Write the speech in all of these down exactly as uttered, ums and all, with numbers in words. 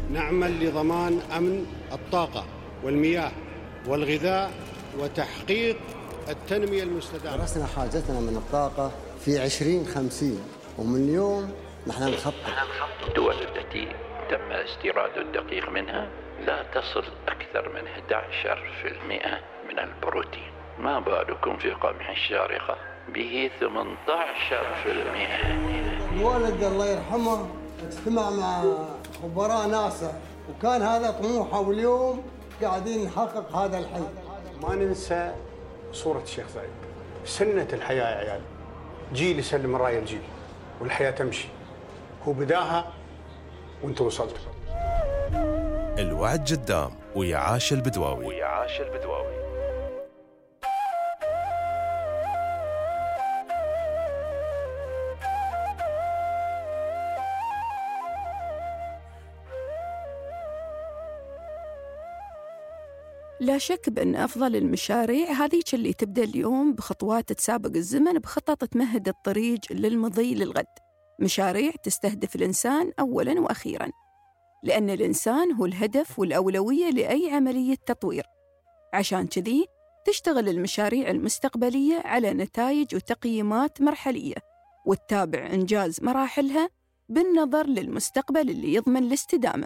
نعمل لضمان أمن الطاقة والمياه والغذاء وتحقيق التنمية المستدامة. درسنا حاجتنا من الطاقة في عشرين خمسين، ومن اليوم نحن نخطط. الدول التي تم استيراد الدقيق منها لا تصل أكثر من أحد عشر بالمئة من البروتين، ما بالكم في قمح الشارقة به ثمانية عشر بالمئة. الوالد الله يرحمه اجتمع مع خبراء ناسا وكان هذا طموحه، واليوم قاعدين نحقق هذا الحلم. ما ننسى صورة الشيخ زايد، سنة الحياة يا عيال، جيل يسلم الراية الجيل والحياة تمشي، هو بداها وانتم وصلتوا. الوعد قدام ويعاش البدواوي. ويعاش البدواوي. لا شك بأن أفضل المشاريع هذيك اللي تبدأ اليوم بخطوات تسابق الزمن بخطط تمهد الطريق للمضي للغد، مشاريع تستهدف الإنسان أولاً وأخيراً، لأن الإنسان هو الهدف والأولوية لأي عملية تطوير. عشان كذي تشتغل المشاريع المستقبلية على نتائج وتقييمات مرحلية، وتتابع إنجاز مراحلها بالنظر للمستقبل اللي يضمن الاستدامة،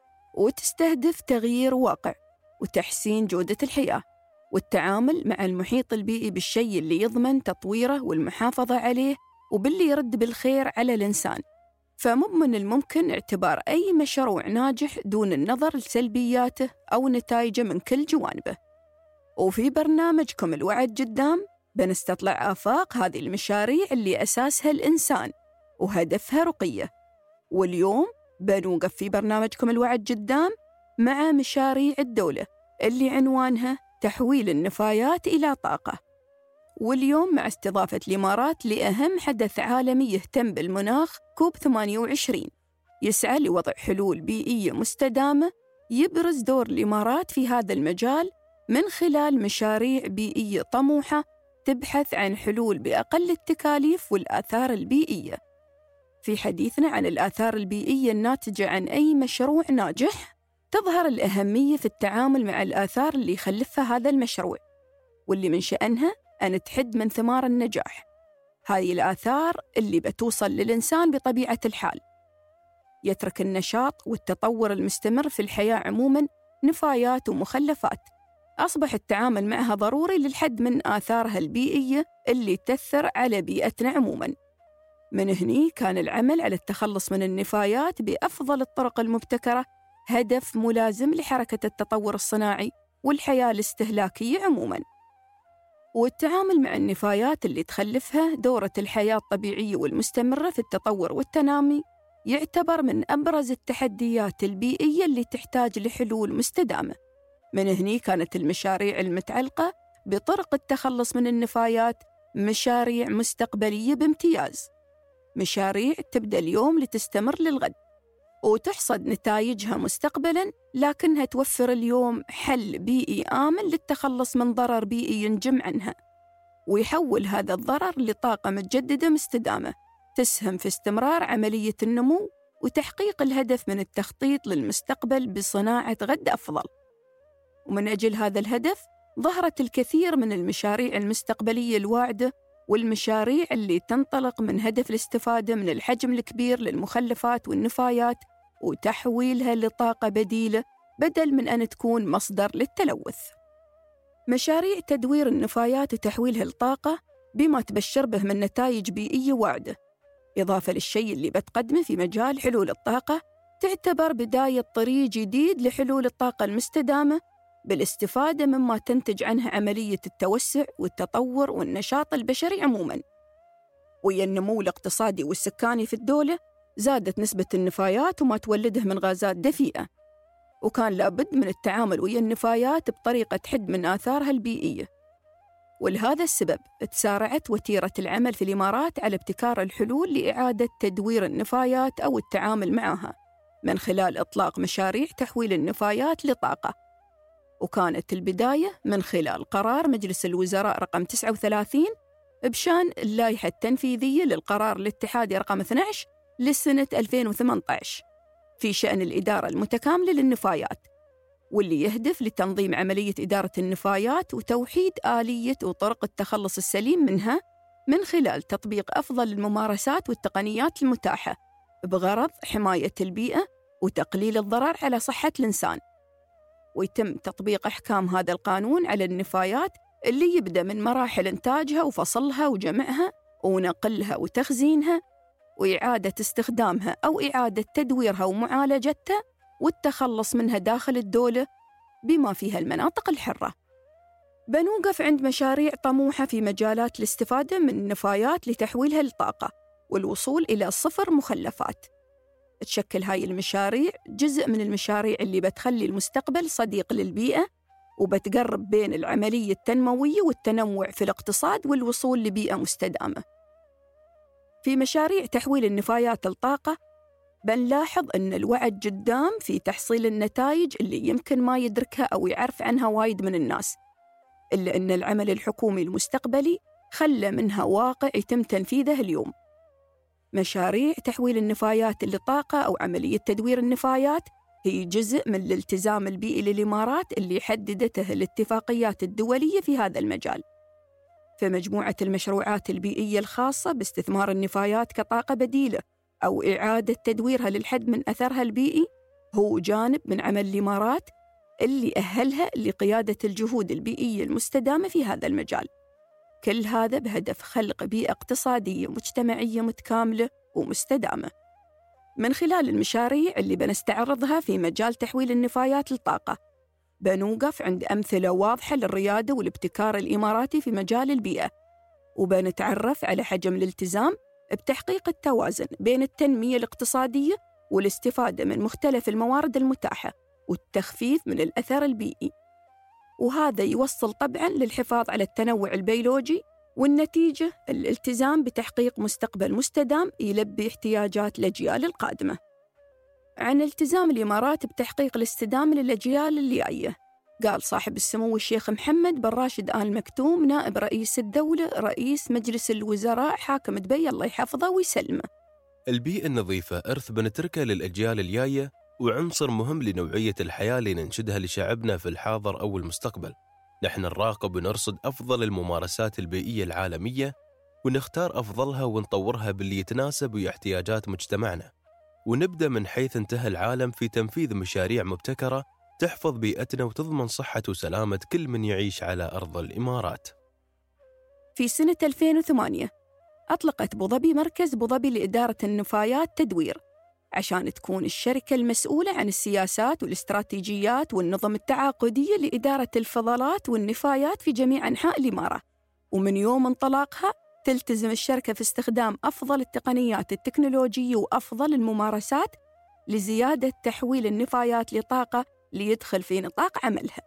وتستهدف تغيير واقع وتحسين جودة الحياة والتعامل مع المحيط البيئي بالشيء اللي يضمن تطويره والمحافظة عليه وباللي يرد بالخير على الإنسان. فمو من الممكن اعتبار أي مشروع ناجح دون النظر لسلبياته أو نتائجه من كل جوانبه. وفي برنامجكم الوعد قدام بنستطلع آفاق هذه المشاريع اللي أساسها الإنسان وهدفها رقية. واليوم بنوقف في برنامجكم الوعد قدام مع مشاريع الدولة اللي عنوانها تحويل النفايات إلى طاقة. واليوم مع استضافة الإمارات لأهم حدث عالمي يهتم بالمناخ كوب ثمانية وعشرين، يسعى لوضع حلول بيئية مستدامة. يبرز دور الإمارات في هذا المجال من خلال مشاريع بيئية طموحة تبحث عن حلول بأقل التكاليف والآثار البيئية. في حديثنا عن الآثار البيئية الناتجة عن أي مشروع ناجح تظهر الأهمية في التعامل مع الآثار اللي يخلفها هذا المشروع، واللي من شأنها أن تحد من ثمار النجاح. هذه الآثار اللي بتوصل للإنسان بطبيعة الحال، يترك النشاط والتطور المستمر في الحياة عموماً نفايات ومخلفات أصبح التعامل معها ضروري للحد من آثارها البيئية اللي تأثر على بيئتنا عموماً. من هني كان العمل على التخلص من النفايات بأفضل الطرق المبتكرة هدف ملازم لحركة التطور الصناعي والحياة الاستهلاكية عموماً. والتعامل مع النفايات اللي تخلفها دورة الحياة الطبيعية والمستمرة في التطور والتنامي يعتبر من أبرز التحديات البيئية اللي تحتاج لحلول مستدامة. من هني كانت المشاريع المتعلقة بطرق التخلص من النفايات مشاريع مستقبلية بامتياز، مشاريع تبدأ اليوم لتستمر للغد وتحصد نتائجها مستقبلاً، لكنها توفر اليوم حل بيئي آمن للتخلص من ضرر بيئي ينجم عنها، ويحول هذا الضرر لطاقة متجددة مستدامة تسهم في استمرار عملية النمو وتحقيق الهدف من التخطيط للمستقبل بصناعة غد أفضل. ومن أجل هذا الهدف ظهرت الكثير من المشاريع المستقبلية الواعدة والمشاريع اللي تنطلق من هدف الاستفادة من الحجم الكبير للمخلفات والنفايات وتحويلها لطاقة بديلة بدل من أن تكون مصدر للتلوث. مشاريع تدوير النفايات وتحويلها لطاقة بما تبشر به من نتائج بيئية واعدة، إضافة للشيء اللي بتقدمه في مجال حلول الطاقة، تعتبر بداية طريق جديد لحلول الطاقة المستدامة بالاستفادة مما تنتج عنها عملية التوسع والتطور والنشاط البشري عموماً. ويا النمو الاقتصادي والسكاني في الدولة زادت نسبة النفايات وما تولده من غازات دفيئة، وكان لابد من التعامل ويا النفايات بطريقة تحد من آثارها البيئية. ولهذا السبب تسارعت وتيرة العمل في الإمارات على ابتكار الحلول لإعادة تدوير النفايات أو التعامل معها من خلال إطلاق مشاريع تحويل النفايات لطاقة. وكانت البداية من خلال قرار مجلس الوزراء رقم تسعة وثلاثين بشان اللائحة التنفيذية للقرار الاتحادي رقم اثني عشر لسنة ألفين وثمانية عشر، في شأن الإدارة المتكاملة للنفايات، واللي يهدف لتنظيم عملية إدارة النفايات وتوحيد آلية وطرق التخلص السليم منها من خلال تطبيق أفضل الممارسات والتقنيات المتاحة بغرض حماية البيئة وتقليل الضرر على صحة الإنسان. ويتم تطبيق أحكام هذا القانون على النفايات اللي يبدأ من مراحل إنتاجها وفصلها وجمعها ونقلها وتخزينها وإعادة استخدامها أو إعادة تدويرها ومعالجتها والتخلص منها داخل الدولة بما فيها المناطق الحرة. بنوقف عند مشاريع طموحة في مجالات الاستفادة من النفايات لتحويلها لطاقة والوصول إلى صفر مخلفات. تشكل هاي المشاريع جزء من المشاريع اللي بتخلي المستقبل صديق للبيئة وبتقرب بين العملية التنموية والتنوع في الاقتصاد والوصول لبيئة مستدامة. في مشاريع تحويل النفايات لطاقة بنلاحظ أن الوعد قدام في تحصيل النتائج اللي يمكن ما يدركها أو يعرف عنها وايد من الناس، إلا أن العمل الحكومي المستقبلي خلى منها واقع يتم تنفيذه اليوم. مشاريع تحويل النفايات لطاقة أو عملية تدوير النفايات هي جزء من الالتزام البيئي للإمارات اللي حددته الاتفاقيات الدولية في هذا المجال. فمجموعة المشروعات البيئية الخاصة باستثمار النفايات كطاقة بديلة أو إعادة تدويرها للحد من أثرها البيئي هو جانب من عمل الإمارات اللي أهلها لقيادة الجهود البيئية المستدامة في هذا المجال. كل هذا بهدف خلق بيئة اقتصادية مجتمعية متكاملة ومستدامة. من خلال المشاريع اللي بنستعرضها في مجال تحويل النفايات للطاقة بنوقف عند أمثلة واضحة للريادة والابتكار الإماراتي في مجال البيئة، وبنتعرف على حجم الالتزام بتحقيق التوازن بين التنمية الاقتصادية والاستفادة من مختلف الموارد المتاحة والتخفيف من الأثر البيئي. وهذا يوصل طبعاً للحفاظ على التنوع البيولوجي، والنتيجة الالتزام بتحقيق مستقبل مستدام يلبي احتياجات الأجيال القادمة. عن التزام الإمارات بتحقيق الاستدامة للأجيال الجاية قال صاحب السمو الشيخ محمد بن راشد آل مكتوم نائب رئيس الدولة رئيس مجلس الوزراء حاكم دبي الله يحفظه ويسلمه: البيئة النظيفة إرث بنتركه للأجيال الجاية وعنصر مهم لنوعية الحياة اللي ننشدها لشعبنا في الحاضر أو المستقبل. نحن نراقب ونرصد أفضل الممارسات البيئية العالمية ونختار أفضلها ونطورها باللي يتناسب ويا احتياجات مجتمعنا، ونبدأ من حيث انتهى العالم في تنفيذ مشاريع مبتكرة تحفظ بيئتنا وتضمن صحة وسلامة كل من يعيش على أرض الإمارات. في سنة ألفين وثمانية أطلقت أبو ظبي مركز أبو ظبي لإدارة النفايات تدوير عشان تكون الشركة المسؤولة عن السياسات والاستراتيجيات والنظم التعاقدية لإدارة الفضلات والنفايات في جميع أنحاء الإمارة. ومن يوم انطلاقها تلتزم الشركة في استخدام أفضل التقنيات التكنولوجية وأفضل الممارسات لزيادة تحويل النفايات لطاقة ليدخل في نطاق عملها.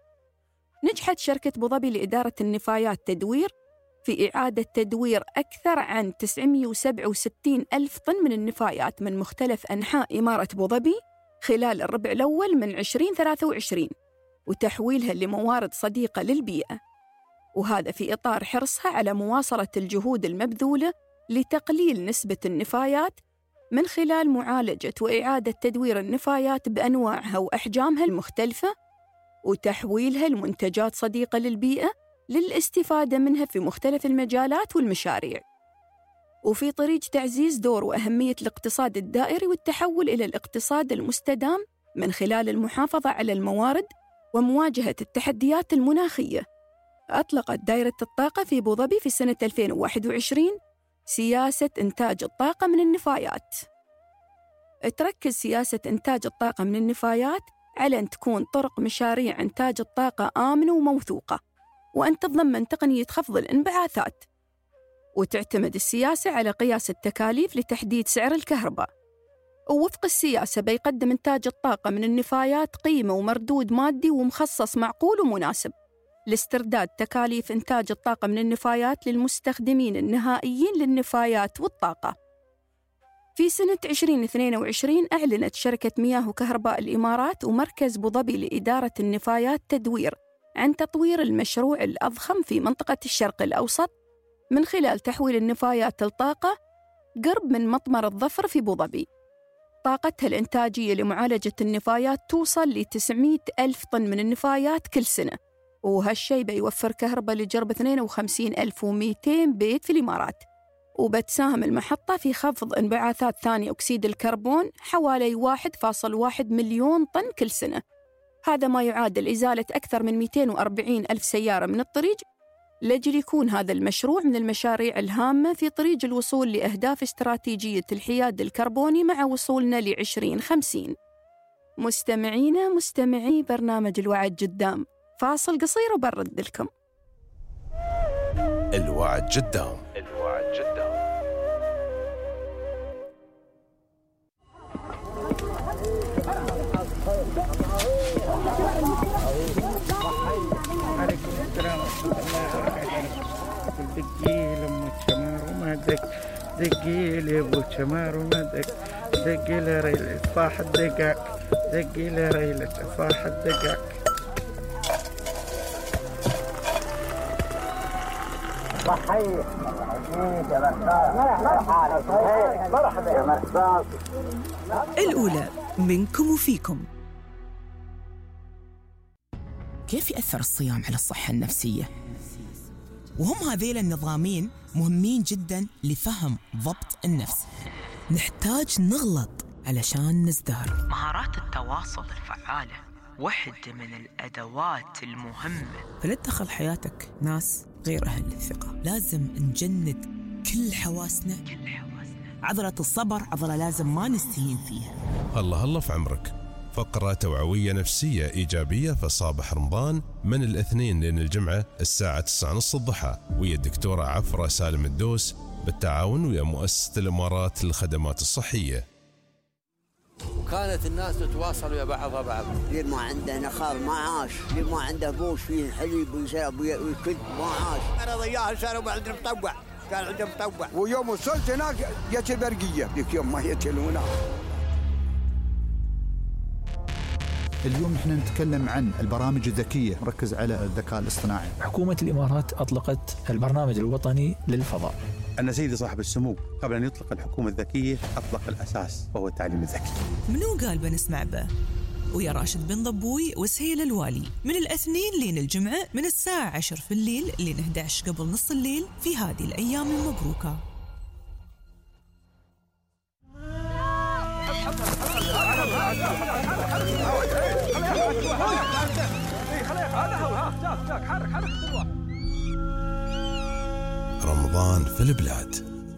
نجحت شركة أبو ظبي لإدارة النفايات تدوير في إعادة تدوير أكثر عن تسعمئة وسبعة وستين ألف طن من النفايات من مختلف أنحاء إمارة أبو ظبي خلال الربع الأول من عشرين ثلاثة وعشرين، وتحويلها لموارد صديقة للبيئة، وهذا في إطار حرصها على مواصلة الجهود المبذولة لتقليل نسبة النفايات من خلال معالجة وإعادة تدوير النفايات بأنواعها وأحجامها المختلفة وتحويلها لمنتجات صديقة للبيئة للاستفادة منها في مختلف المجالات والمشاريع. وفي طريق تعزيز دور وأهمية الاقتصاد الدائري والتحول إلى الاقتصاد المستدام من خلال المحافظة على الموارد ومواجهة التحديات المناخية، أطلقت دائرة الطاقة في أبو ظبي في سنة ألفين وواحد وعشرين سياسة إنتاج الطاقة من النفايات. تركز سياسة إنتاج الطاقة من النفايات على أن تكون طرق مشاريع إنتاج الطاقة آمنة وموثوقة، وأن تتضمن تقنية خفض الانبعاثات، وتعتمد السياسة على قياس التكاليف لتحديد سعر الكهرباء. ووفق السياسة بيقدم إنتاج الطاقة من النفايات قيمة ومردود مادي ومخصص معقول ومناسب لاسترداد تكاليف إنتاج الطاقة من النفايات للمستخدمين النهائيين للنفايات والطاقة. في سنة عشرين اثنين وعشرين أعلنت شركة مياه وكهرباء الإمارات ومركز أبو ظبي لإدارة النفايات تدوير عن تطوير المشروع الأضخم في منطقة الشرق الأوسط من خلال تحويل النفايات لطاقة قرب من مطمر الظفر في أبو ظبي. طاقتها الإنتاجية لمعالجة النفايات توصل ل تسعمئة ألف طن من النفايات كل سنة، وهالشي بيوفر كهرباء لجرب اثنين وخمسين ألف ومئتين بيت في الإمارات. وبتساهم المحطة في خفض انبعاثات ثاني أكسيد الكربون حوالي واحد فاصلة واحد مليون طن كل سنة. هذا ما يعادل إزالة أكثر من مئتين وأربعين ألف سيارة من الطريق، لأجل يكون هذا المشروع من المشاريع الهامة في طريق الوصول لأهداف استراتيجية الحياد الكربوني مع وصولنا لعشرين خمسين. مستمعينا مستمعي برنامج الوعد جدام، فاصل قصير وبرد لكم. الوعد جدام. الوعد جدام. عليكم السلام ورحمة الله وبركاته. دقي لأم الشمار وما دق، دقي لي أبو الشمار وما دق، دقي لريلة صاح الدقاق، دقي لريلة صاح الدقاق. الأولى منكم وفيكم. كيف يأثر الصيام على الصحة النفسية؟ وهم هذيل النظامين مهمين جداً لفهم ضبط النفس. نحتاج نغلط علشان نزدهر. مهارات التواصل الفعالة واحدة من الأدوات المهمة. فلا تدخل حياتك ناس غير أهل للثقة. لازم نجند كل حواسنا. كل حواسنا. عضلة الصبر عضلة لازم ما نستهين فيها. الله الله في عمرك. فقرة توعوية نفسية إيجابية في صباح رمضان من الاثنين لين الجمعة الساعة تسعة ونص الضحى، ويا الدكتورة عفرة سالم الدوس بالتعاون ويا مؤسسة الإمارات للخدمات الصحية. وكانت الناس تتواصل ويا بعضها بعض. اللي ما عنده نخال ما عاش، اللي ما عنده بوش فيه حليب ويشرب ويكد ما عاش. أنا ضياها صاروا عندنا مطوع، كان عندهم مطوع. ويوم وصلت هناك جت البرقية، ذيك يوم ما يتلونا. اليوم احنا نتكلم عن البرامج الذكية، نركز على الذكاء الاصطناعي. حكومة الإمارات أطلقت البرنامج الوطني للفضاء. أن سيدي صاحب السمو قبل أن يطلق الحكومة الذكية أطلق الأساس وهو التعليم الذكي. منو قال بنسمع به؟ ويا راشد بن ضبوي وسهيل الوالي من الاثنين لين الجمعة من الساعة عشر في الليل لين إحدى عشر قبل نص الليل في هذه الأيام المبروكة. رمضان في البلاد.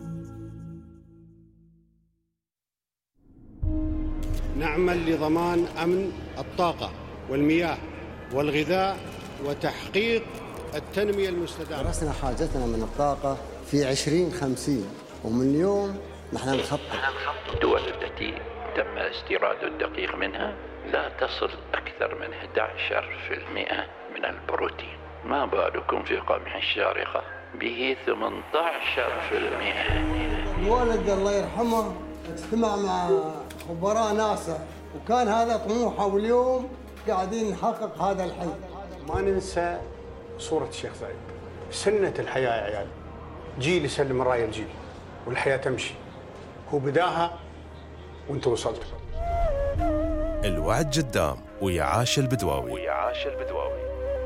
نعمل لضمان أمن الطاقة والمياه والغذاء وتحقيق التنمية المستدامة. درسنا حاجتنا من الطاقة في عشرين خمسين، ومن اليوم نحن نخطط. الدول التي تم استيراد الدقيق منها لا تصل أكثر من أحد عشر بالمئة من البروتين، ما بالكم في قمح الشارقة به ثمانية عشر بالمئة. الوالد الله يرحمه اجتمع مع خبراء ناسا وكان هذا طموحه، واليوم قاعدين نحقق هذا الحلم. ما ننسى صورة الشيخ زايد، سنة الحياة يا عيال، جيل يسلم الراية الجيل والحياة تمشي، هو بداها وانت وصلت. الوعد جدام ويا عاش البدواوي. ويا عاش البدواوي.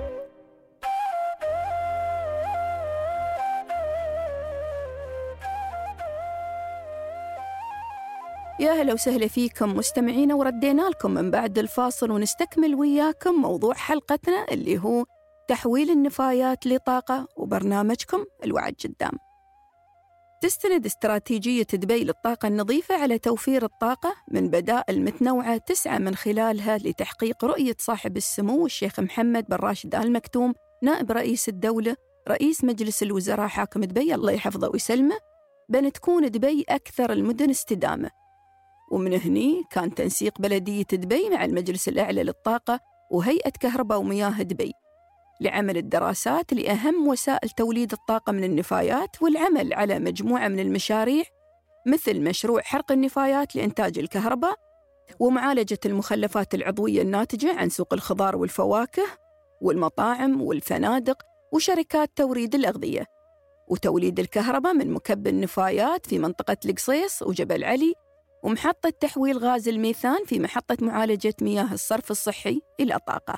يا هلا وسهلا فيكم مستمعينا، وردينا لكم من بعد الفاصل ونستكمل وياكم موضوع حلقتنا اللي هو تحويل النفايات لطاقة، وبرنامجكم الوعد جدام. تستند استراتيجية دبي للطاقة النظيفة على توفير الطاقة من بدائل متنوعة تسعى من خلالها لتحقيق رؤية صاحب السمو الشيخ محمد بن راشد آل مكتوم نائب رئيس الدولة رئيس مجلس الوزراء حاكم دبي الله يحفظه ويسلمه، بأن تكون دبي أكثر المدن استدامة. ومن هني كان تنسيق بلدية دبي مع المجلس الأعلى للطاقة وهيئة كهرباء ومياه دبي لعمل الدراسات لأهم وسائل توليد الطاقة من النفايات، والعمل على مجموعة من المشاريع مثل مشروع حرق النفايات لإنتاج الكهرباء، ومعالجة المخلفات العضوية الناتجة عن سوق الخضار والفواكه والمطاعم والفنادق وشركات توريد الأغذية، وتوليد الكهرباء من مكب النفايات في منطقة القصيص وجبل علي، ومحطة تحويل غاز الميثان في محطة معالجة مياه الصرف الصحي إلى طاقة.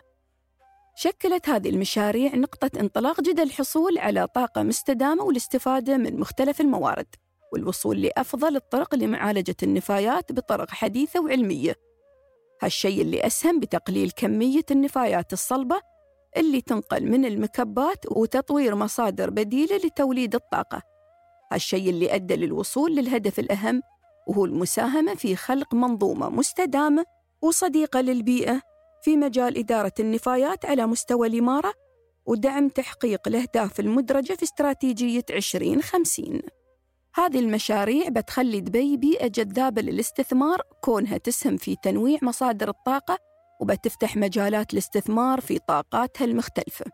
شكلت هذه المشاريع نقطة انطلاق جدى الحصول على طاقة مستدامة والاستفادة من مختلف الموارد، والوصول لأفضل الطرق لمعالجة النفايات بطرق حديثة وعلمية. هالشيء اللي أسهم بتقليل كمية النفايات الصلبة اللي تنقل من المكبات وتطوير مصادر بديلة لتوليد الطاقة. هالشيء اللي أدى للوصول للهدف الأهم، وهو المساهمة في خلق منظومة مستدامة وصديقة للبيئة في مجال إدارة النفايات على مستوى الإمارة، ودعم تحقيق الأهداف المدرجة في استراتيجية عشرين خمسين. هذه المشاريع بتخلي دبي بيئة جذابة للاستثمار، كونها تسهم في تنويع مصادر الطاقة، وبتفتح مجالات الاستثمار في طاقاتها المختلفة.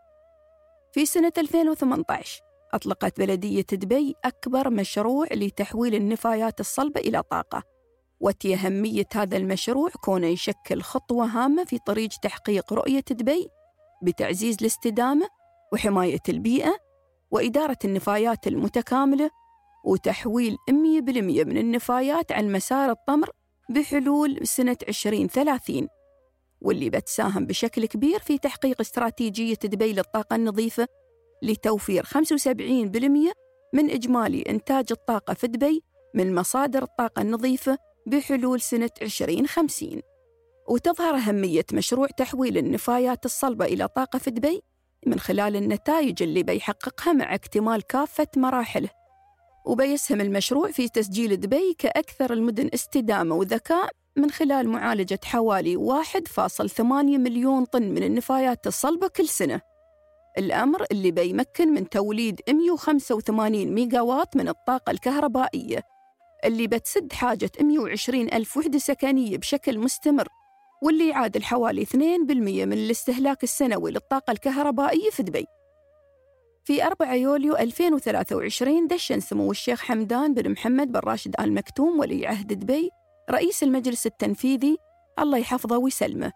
في سنة ألفين وثمانية عشر أطلقت بلدية دبي أكبر مشروع لتحويل النفايات الصلبة إلى طاقة، وتي أهمية هذا المشروع كونه يشكل خطوة هامة في طريق تحقيق رؤية دبي بتعزيز الاستدامة وحماية البيئة وإدارة النفايات المتكاملة، وتحويل مئة بالمئة من النفايات عن مسار الطمر بحلول سنة عشرين ثلاثين، واللي بتساهم بشكل كبير في تحقيق استراتيجية دبي للطاقة النظيفة لتوفير خمسة وسبعين بالمئة من إجمالي إنتاج الطاقة في دبي من مصادر الطاقة النظيفة بحلول سنة عشرين خمسين. وتظهر أهمية مشروع تحويل النفايات الصلبة إلى طاقة في دبي من خلال النتائج اللي بيحققها مع اكتمال كافة مراحله. وبيسهم المشروع في تسجيل دبي كأكثر المدن استدامة وذكاء من خلال معالجة حوالي واحد فاصلة ثمانية مليون طن من النفايات الصلبة كل سنة، الأمر اللي بيمكن من توليد مئة وخمسة وثمانين ميجاوات من الطاقة الكهربائية اللي بتسد حاجة مئة وعشرين ألف وحدة سكنية بشكل مستمر، واللي يعادل حوالي اثنين بالمئة من الاستهلاك السنوي للطاقة الكهربائية في دبي. في أربعة يوليو ألفين وثلاثة وعشرين دشن سمو الشيخ حمدان بن محمد بن راشد آل مكتوم ولي عهد دبي رئيس المجلس التنفيذي الله يحفظه ويسلمه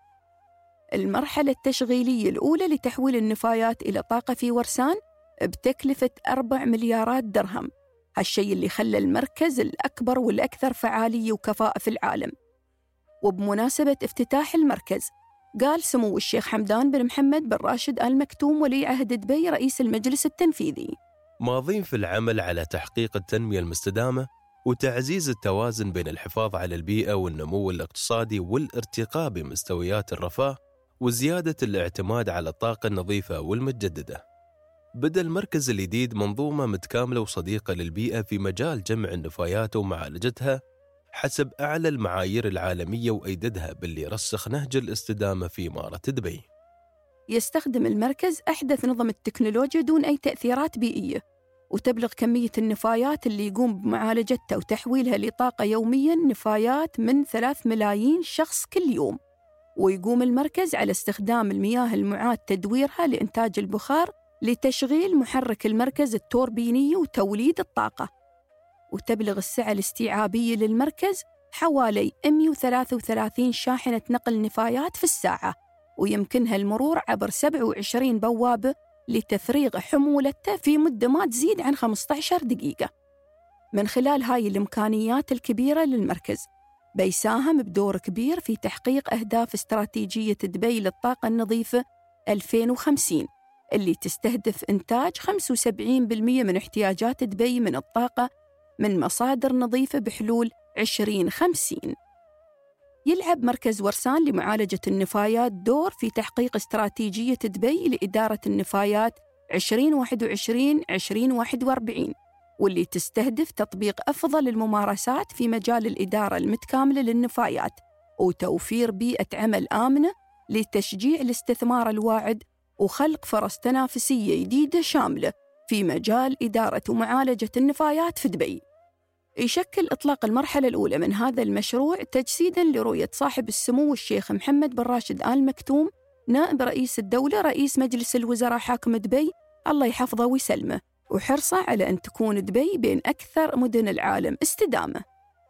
المرحلة التشغيلية الأولى لتحويل النفايات إلى طاقة في ورسان بتكلفة أربع مليارات درهم، هالشيء اللي خلى المركز الأكبر والأكثر فعالية وكفاءة في العالم. وبمناسبة افتتاح المركز قال سمو الشيخ حمدان بن محمد بن راشد آل مكتوم ولي عهد دبي رئيس المجلس التنفيذي: ماضين في العمل على تحقيق التنمية المستدامة وتعزيز التوازن بين الحفاظ على البيئة والنمو الاقتصادي والارتقاء بمستويات الرفاه وزيادة الاعتماد على الطاقة النظيفة والمتجددة. بدأ المركز الجديد منظومة متكاملة وصديقة للبيئة في مجال جمع النفايات ومعالجتها حسب أعلى المعايير العالمية، وأيددها باللي رسخ نهج الاستدامة في إمارة دبي. يستخدم المركز أحدث نظم التكنولوجيا دون أي تأثيرات بيئية، وتبلغ كمية النفايات اللي يقوم بمعالجتها وتحويلها لطاقة يومياً نفايات من ثلاث ملايين شخص كل يوم. ويقوم المركز على استخدام المياه المعاد تدويرها لإنتاج البخار لتشغيل محرك المركز التوربيني وتوليد الطاقة. وتبلغ السعة الاستيعابية للمركز حوالي مئة وثلاثة وثلاثين شاحنة نقل نفايات في الساعة، ويمكنها المرور عبر سبعة وعشرين بوابة لتفريغ حمولته في مدة ما تزيد عن خمسة عشر دقيقة. من خلال هاي الإمكانيات الكبيرة للمركز بيساهم بدور كبير في تحقيق أهداف استراتيجية دبي للطاقة النظيفة ألفين وخمسين اللي تستهدف إنتاج خمسة وسبعين بالمئة من احتياجات دبي من الطاقة من مصادر نظيفة بحلول عشرين خمسين. يلعب مركز ورسان لمعالجة النفايات دور في تحقيق استراتيجية دبي لإدارة النفايات عشرين واحد وعشرين عشرين واحد وأربعين، واللي تستهدف تطبيق أفضل الممارسات في مجال الإدارة المتكاملة للنفايات وتوفير بيئة عمل آمنة لتشجيع الاستثمار الواعد وخلق فرص تنافسية جديدة شاملة في مجال إدارة ومعالجة النفايات في دبي. يشكل إطلاق المرحلة الأولى من هذا المشروع تجسيداً لرؤية صاحب السمو الشيخ محمد بن راشد آل مكتوم نائب رئيس الدولة رئيس مجلس الوزراء حاكم دبي الله يحفظه ويسلمه، وحرصه على أن تكون دبي بين أكثر مدن العالم استدامة.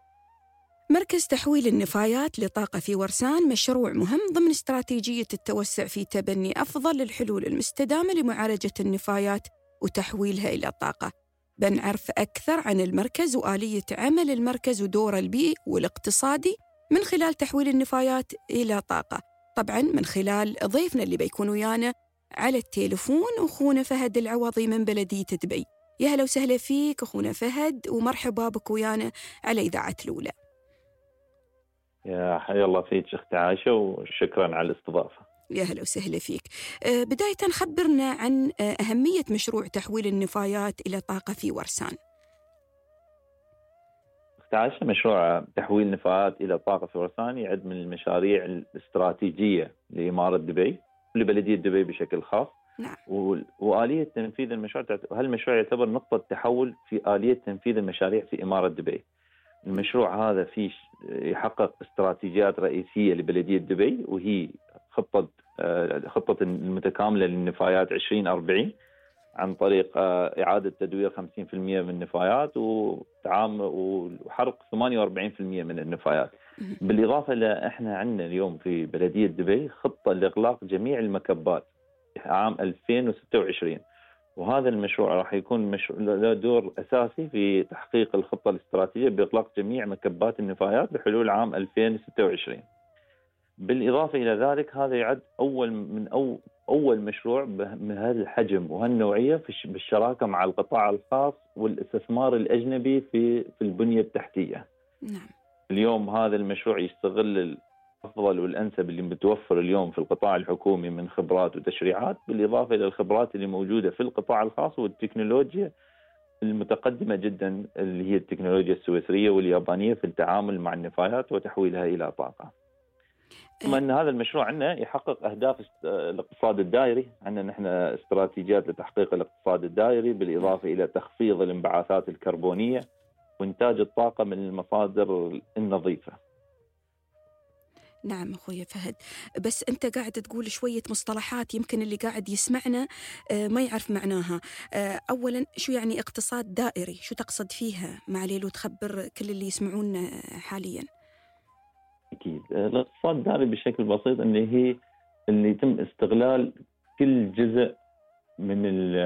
مركز تحويل النفايات لطاقة في ورسان مشروع مهم ضمن استراتيجية التوسع في تبني أفضل الحلول المستدامة لمعالجة النفايات وتحويلها إلى طاقة، بنعرف أكثر عن المركز وآلية عمل المركز ودوره البيئي والاقتصادي من خلال تحويل النفايات إلى طاقة، طبعاً من خلال ضيفنا اللي بيكون ويانا على التليفون، أخونا فهد العوضي من بلدية دبي. يا هلا وسهلا فيك أخونا فهد، ومرحبا بك ويانا على إذاعة الأولى. يا حيا الله فيك أختي عائشة، وشكراً على الاستضافة. يا هلا وسهلا فيك. بداية خبرنا عن أهمية مشروع تحويل النفايات إلى طاقة في ورسان. أختي عائشة، مشروع تحويل النفايات إلى طاقة في ورسان يعد من المشاريع الاستراتيجية لإمارة دبي ولبلدية دبي بشكل خاص. نعم. وآلية تنفيذ المشروع، هالمشروع يعتبر نقطة تحول في آلية تنفيذ المشاريع في إمارة دبي. المشروع هذا فيه يحقق استراتيجيات رئيسية لبلدية دبي، وهي خطة خطة المتكاملة للنفايات عشرين أربعين عن طريق إعادة تدوير خمسين بالمئة من النفايات وتعامل وحرق ثمانية وأربعين بالمئة من النفايات. بالإضافة إلى إحنا عندنا اليوم في بلدية دبي خطة لإغلاق جميع المكبات عام ألفين وستة وعشرين، وهذا المشروع راح يكون مشروع له دور أساسي في تحقيق الخطة الاستراتيجية بإغلاق جميع مكبات النفايات بحلول عام ألفين وستة وعشرين. بالإضافة إلى ذلك هذا يعد أول من أو أول مشروع من هذا الحجم وهالنوعية بالشراكة مع القطاع الخاص والاستثمار الأجنبي في في البنية التحتية. نعم. اليوم هذا المشروع يستغل الأفضل والأنسب اللي متوفر اليوم في القطاع الحكومي من خبرات وتشريعات، بالإضافة إلى الخبرات اللي موجودة في القطاع الخاص والتكنولوجيا المتقدمة جدا اللي هي التكنولوجيا السويسرية واليابانية في التعامل مع النفايات وتحويلها إلى طاقة. ثم أن هذا المشروع عندنا يحقق أهداف الاقتصاد الدائري، عندنا نحن استراتيجيات لتحقيق الاقتصاد الدائري بالإضافة إلى تخفيض الانبعاثات الكربونية وإنتاج الطاقة من المصادر النظيفة. نعم أخوي فهد، بس أنت قاعد تقول شوية مصطلحات يمكن اللي قاعد يسمعنا ما يعرف معناها. أولا شو يعني اقتصاد دائري؟ شو تقصد فيها؟ معلي لو تخبر كل اللي يسمعون حاليا. أكيد الاقتصاد الدائري بشكل بسيط اللي هي اللي يتم استغلال كل جزء من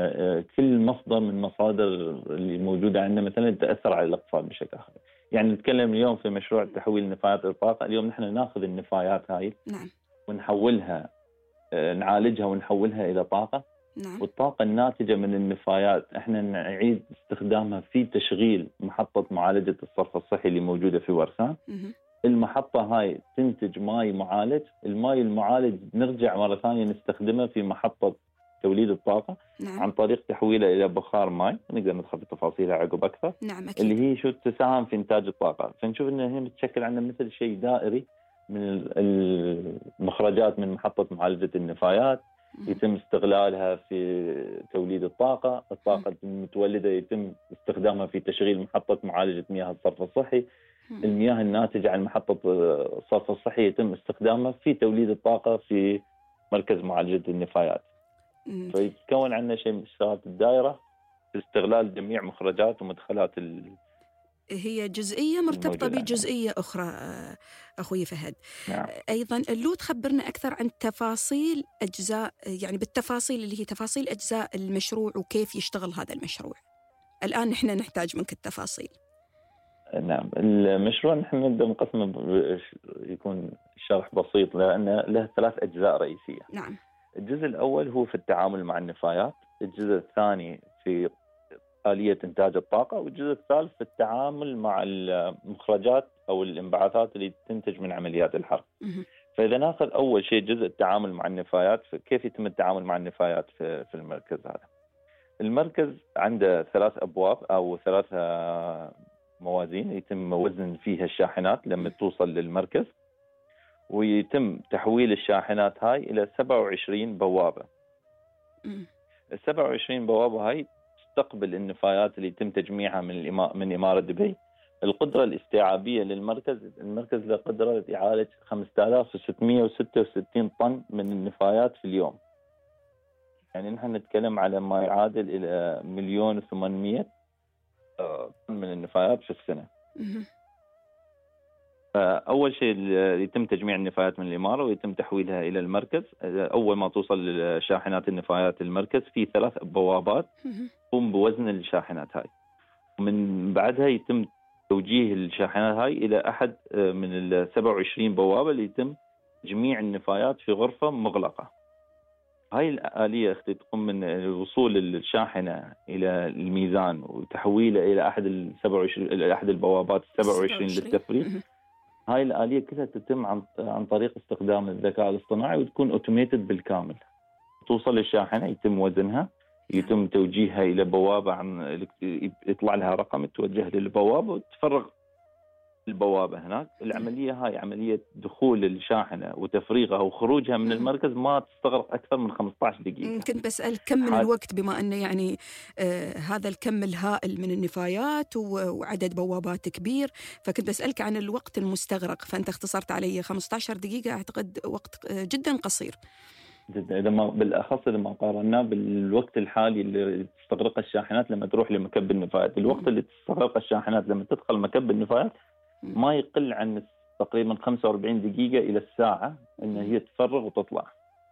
كل مصدر من مصادر اللي موجودة عندنا مثلا تأثر على الاقتصاد بشكل آخر. يعني نتكلم اليوم في مشروع تحويل النفايات إلى طاقة، اليوم نحن ناخذ النفايات هاي نعم. ونحولها نعالجها ونحولها إلى طاقة. نعم. والطاقة الناتجة من النفايات احنا نعيد استخدامها في تشغيل محطة معالجة الصرف الصحي اللي موجودة في ورسان. م- المحطة هاي تنتج ماء معالج، الماء المعالج نرجع مرة ثانية نستخدمه في محطة توليد الطاقة. نعم. عن طريق تحويله إلى بخار ماء، نقدر ندخل في تفاصيلها عقب أكثر. نعم أكيد. اللي هي شو تساهم في إنتاج الطاقة، فنشوف أنه هي متشكل عندنا مثل شيء دائري من المخرجات من محطة معالجة النفايات يتم استغلالها في توليد الطاقة، الطاقة المتولدة يتم استخدامها في تشغيل محطة معالجة مياه الصرف الصحي، المياه الناتجة عن محطة الصرف الصحي يتم استخدامها في توليد الطاقة في مركز معالجة النفايات. فيتكون عندنا شيء من اشتغالات الدائرة في استغلال جميع مخرجات ومدخلات ال... هي جزئية مرتبطة بجزئية أخرى أخوي فهد. نعم. أيضا لو تخبرنا أكثر عن تفاصيل أجزاء، يعني بالتفاصيل اللي هي تفاصيل أجزاء المشروع وكيف يشتغل هذا المشروع. الآن نحن نحتاج منك التفاصيل. نعم، المشروع نحن نبدأ نقسمه يكون شرح بسيط لأنه له ثلاث أجزاء رئيسية. نعم. الجزء الأول هو في التعامل مع النفايات، الجزء الثاني في آلية إنتاج الطاقة، والجزء الثالث في التعامل مع المخرجات أو الانبعاثات اللي تنتج من عمليات الحرق. فإذا ناخذ أول شيء جزء التعامل مع النفايات، كيف يتم التعامل مع النفايات في, في المركز هذا. المركز عنده ثلاث أبواب أو ثلاث موازين يتم وزن فيها الشاحنات لما توصل للمركز، ويتم تحويل الشاحنات هاي إلى سبعة وعشرين بوابة. ال سبعة وعشرين بوابة هاي تستقبل النفايات اللي يتم تجميعها من من إمارة دبي. القدرة الاستيعابية للمركز، المركز له قدرة يعالج خمسة آلاف وستمئة وستة وستين طن من النفايات في اليوم. يعني نحن نتكلم على ما يعادل إلى مليون وثمانمئة طن من النفايات في السنة. أول شيء يتم تجميع النفايات من الإمارة ويتم تحويلها إلى المركز. أول ما توصل شاحنات النفايات المركز في ثلاث بوابات تقوم بوزن الشاحنات هاي. ومن بعدها يتم توجيه الشاحنات هاي إلى أحد من ال سبعة وعشرين بوابة اللي يتم تجميع النفايات في غرفة مغلقة. هاي الآلية أختي تقوم من وصول الشاحنة إلى الميزان وتحويله إلى أحد ال سبعة وعشرين إلى أحد البوابات السبعة وعشرين للتفريغ. هاي الآلية كلها تتم عن عن طريق استخدام الذكاء الاصطناعي وتكون اوتوميتد بالكامل. توصل الشاحنة يتم وزنها، يتم توجيهها إلى بوابة، عن يطلع لها رقم توجه للبوابة وتفرغ البوابة هناك. العملية هاي عملية دخول الشاحنة وتفريغها وخروجها من المركز ما تستغرق أكثر من خمسة عشر دقيقة. كنت بسأل كم من الوقت بما أنه يعني آه هذا الكم الهائل من النفايات وعدد بوابات كبير، فكنت بسألك عن الوقت المستغرق، فأنت اختصرت علي خمسة عشر دقيقة، أعتقد وقت جدا قصير إذا ما بالأخص لما قارناه بالوقت الحالي اللي تستغرق الشاحنات لما تروح لمكب النفايات. الوقت اللي تستغرق الشاحنات لما تدخل مكب النفايات ما يقل عن تقريبا خمسة وأربعين دقيقة إلى الساعة إن هي تفرغ وتطلع،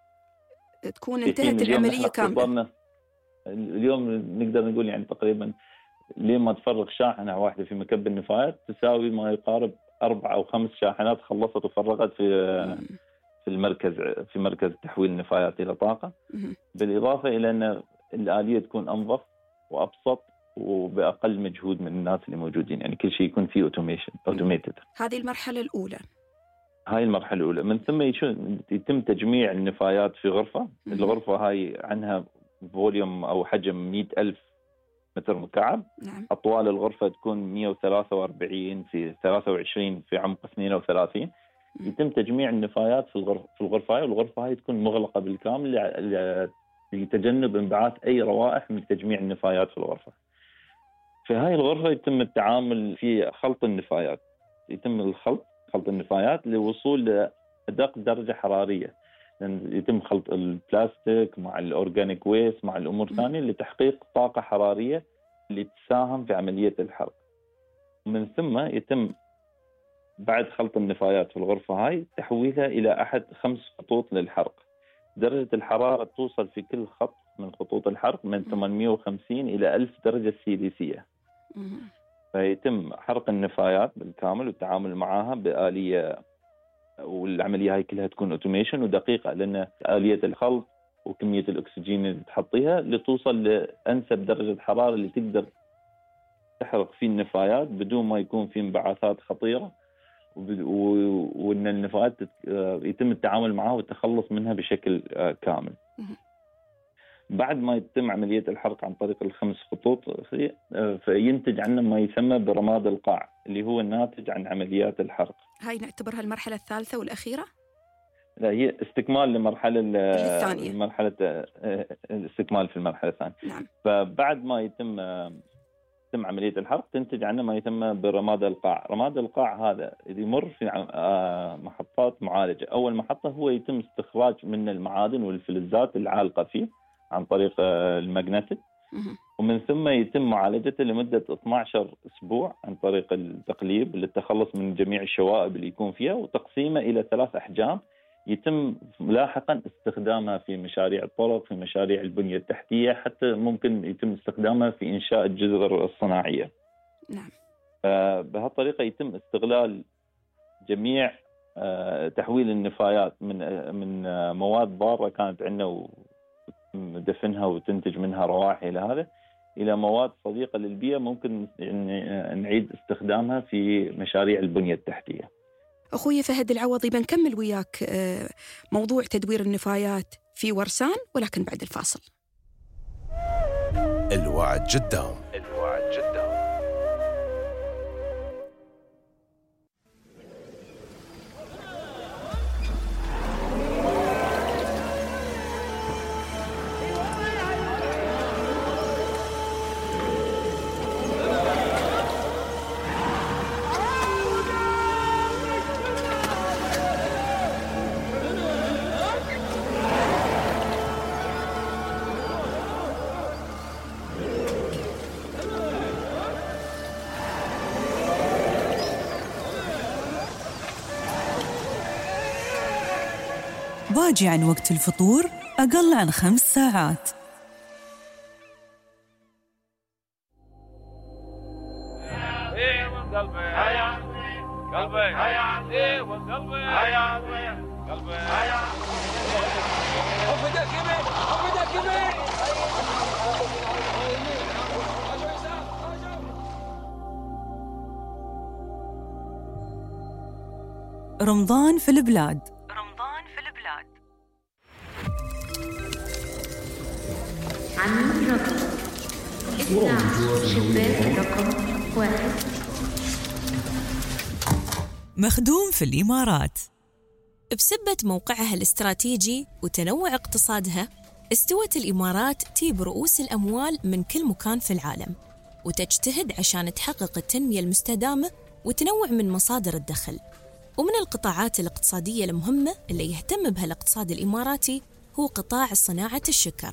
تكون انتهت العملية كاملة. اليوم نقدر نقول يعني تقريبا لما تفرغ شاحنة واحدة في مكب النفايات تساوي ما يقارب أربع أو خمس شاحنات خلصت وفرغت في في المركز في مركز تحويل النفايات إلى طاقة. بالإضافة إلى أن الآلية تكون أنظف وأبسط وبأقل مجهود من الناس اللي موجودين، يعني كل شيء يكون فيه اوتوميشن اوتوميتد. هذه المرحلة الأولى. هاي المرحلة الأولى. من ثم يتم تجميع النفايات في غرفة. الغرفة هاي عنها فوليوم أو حجم مئة ألف متر مكعب. نعم. أطوال الغرفة تكون مئة وثلاثة وأربعين في ثلاثة وعشرين في عمق اثنين وثلاثين. يتم تجميع النفايات في الغرفة في الغرفة هاي، والغرفة هاي تكون مغلقة بالكامل لتجنب انبعاث أي روائح من تجميع النفايات في الغرفة. في هاي الغرفة يتم التعامل في خلط النفايات. يتم الخلط خلط النفايات لوصول لأدق درجة حرارية، لأن يتم خلط البلاستيك مع الأورجانيك ويست مع الأمور الثانية لتحقيق طاقة حرارية اللي تساهم في عملية الحرق. من ثم يتم بعد خلط النفايات في الغرفة هاي تحويلها إلى أحد خمس خطوط للحرق. درجة الحرارة توصل في كل خط من خطوط الحرق من ثمانمئة وخمسين إلى ألف درجة سيليسية. فيتم حرق النفايات بالكامل والتعامل معها بآلية، والعملية هاي كلها تكون اوتوميشن ودقيقة، لأن آلية الخلط وكمية الأكسجين اللي تحطيها لتوصل لأنسب درجة حرارة اللي تقدر تحرق فيه النفايات بدون ما يكون في انبعاثات خطيرة، وأن النفايات يتم التعامل معها والتخلص منها بشكل كامل. بعد ما يتم عملية الحرق عن طريق الخمس خطوط فينتج عنه ما يسمى برماد القاع اللي هو الناتج عن عمليات الحرق. هاي نعتبرها المرحلة الثالثة والأخيرة؟ لا، هي استكمال لمرحلة الثانية. مرحلة الاستكمال في المرحلة الثانية. نعم. فبعد ما يتم تم عملية الحرق تنتج عنه ما يسمى برماد القاع. رماد القاع هذا يمر في محطات معالجة. أول محطة هو يتم استخراج من المعادن والفلزات العالقة فيه عن طريق الماغنتيك، ومن ثم يتم معالجته لمدة اثني عشر أسبوع عن طريق التقليب للتخلص من جميع الشوائب اللي يكون فيها، وتقسيمه إلى ثلاث أحجام يتم لاحقا استخدامها في مشاريع الطرق، في مشاريع البنية التحتية، حتى ممكن يتم استخدامها في إنشاء الجزر الصناعية. نعم. بهالطريقة يتم استغلال جميع تحويل النفايات من من مواد ضارة كانت عندنا ودفنها وتنتج منها روائح إلى هذا إلى مواد صديقة للبيئة ممكن نعيد استخدامها في مشاريع البنية التحتية. أخوي فهد العوضي، بنكمل وياك موضوع تدوير النفايات في ورسان ولكن بعد الفاصل. الوعد جدام. الوعد جدام. باجي عن وقت الفطور أقل عن خمس ساعات. رمضان في البلاد. رمضان في البلاد. عميد رقم افتح شباك رقم واحد. مخدوم في الإمارات. بسبة موقعها الاستراتيجي وتنوع اقتصادها، استوت الإمارات تجيب رؤوس الأموال من كل مكان في العالم، وتجتهد عشان تحقق التنمية المستدامة وتنوع من مصادر الدخل. ومن القطاعات الاقتصادية المهمة اللي يهتم بها الاقتصاد الإماراتي هو قطاع صناعة الشكر.